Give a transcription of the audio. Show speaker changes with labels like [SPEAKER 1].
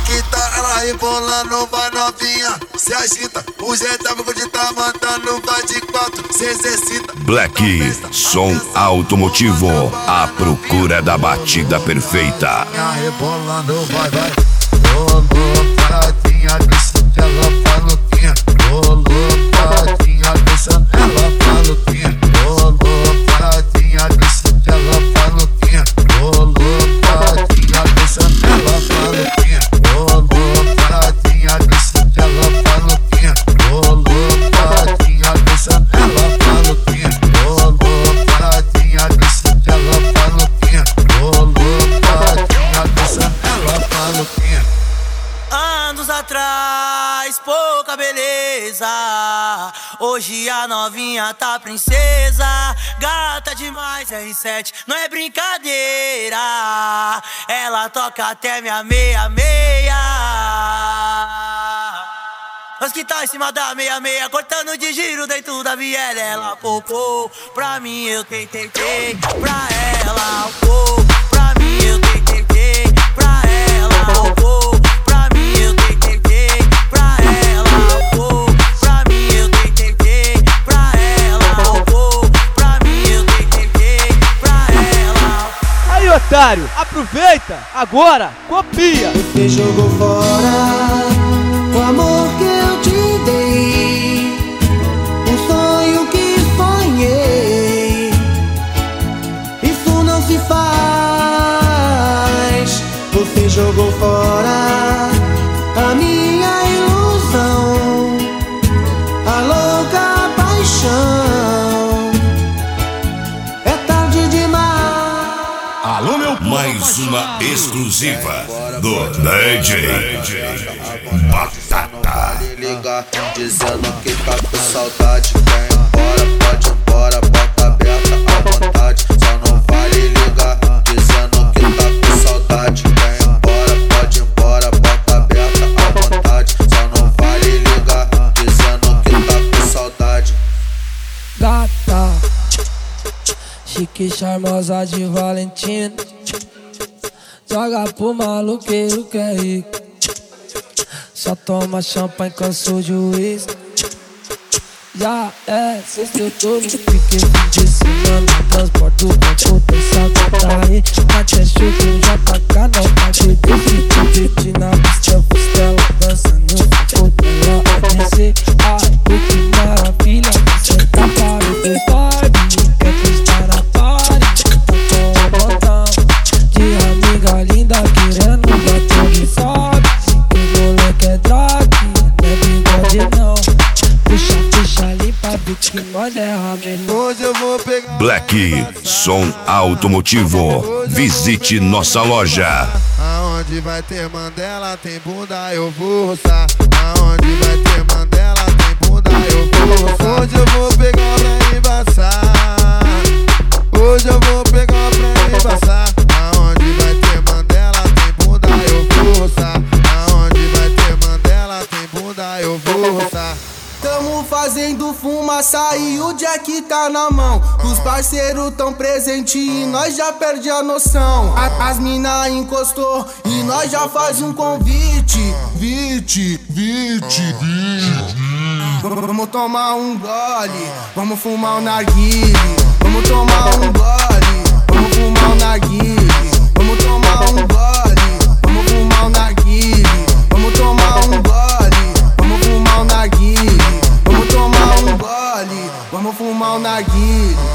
[SPEAKER 1] Chiquita, ela rebolando, vai novinha, se agita. O jeito de tá mandando, vai de 4, se exercita.
[SPEAKER 2] Black, som automotivo, à procura da batida perfeita.
[SPEAKER 1] Rebolando, vai, vai. Rolou, paradinha, deixa ela falutinha. Rolou, paradinha, deixa ela falutinha. Rolou, paradinha, deixa ela falutinha. Rolou, paradinha, deixa ela falutinha. Rolou, paradinha, deixa ela falutinha. Rolou, paradinha, deixa ela falutinha. Rolou, paradinha, deixa ela falutinha. Rolou, paradinha, deixa ela falutinha.
[SPEAKER 3] Anos atrás, pouca beleza. Hoje a novinha tá princesa. Gata demais, R7, não é brincadeira. Ela toca até minha meia-meia. Nós que tá em cima da meia-meia, cortando de giro dentro da viela. Ela popou, pra mim eu tentei, pra ela popou. Pra mim eu tentei, pra ela popou. Pra mim eu tentei, pra ela popou. Pra mim eu tentei, pra ela popou. Pra mim eu tentei, pra ela.
[SPEAKER 4] Aí, otário, aproveita, agora, copia.
[SPEAKER 5] Você jogou fora o amor que eu te dei, um sonho que sonhei. Isso não se faz. Você jogou fora a minha ilusão, a louca paixão. É tarde demais.
[SPEAKER 2] Alô, meu povo. Mais uma exclusiva do DJ Batata.
[SPEAKER 1] Ligar, dizendo que tá com saudade. Quer ir embora, pode ir embora, porta aberta à vontade. Só não vale ligar, dizendo que tá com saudade. Quer ir embora, pode ir embora, porta aberta à vontade. Só não vale ligar, dizendo que tá com saudade.
[SPEAKER 5] Gata, chique, charmosa de Valentina, joga pro maluqueiro que é rico. Só toma champanhe com o juiz. Já é sexta, eu tô no pique. Fim de semana, transporto pra puta, essa gata aí. Até chuto, já tá canal. Pode beat na pista, costela, dançando no puta. Ela é descer, ai, que maravilha. Você tá para o teu vibe, quer testar na party. Tá com a botão de amiga linda, querendo bater de sobe. Que moleque é drag, não é bigode não. Puxa ali pra ver que nós é ramelho.
[SPEAKER 1] Hoje eu vou pegar
[SPEAKER 2] Black, som automotivo. Visite nossa loja.
[SPEAKER 1] Aonde vai ter Mandela, tem bunda, eu vou roçar. Aonde vai ter Mandela, tem bunda, eu vou roçar. Hoje eu vou pegar pra embaçar. Hoje eu vou pegar pra embaçar. Aonde vai ter Mandela, tem bunda, eu vou roçar. Aonde vai ter Mandela, tem bunda, eu vou roçar.
[SPEAKER 5] Tamo fazendo fumaça e o Jack tá na mão. Os parceiros tão presentes e nós já perde a noção. As mina encostou e nós já faz um convite. Vite. Vamos tomar um gole, vamos fumar um narguile. Vamos tomar um gole, vamos fumar um narguile. Vamos tomar um gole, vamos fumar um narguile. Vamos tomar um gole, vamos fumar um narguile. Vamos tomar um gole, vamos fumar um narguile.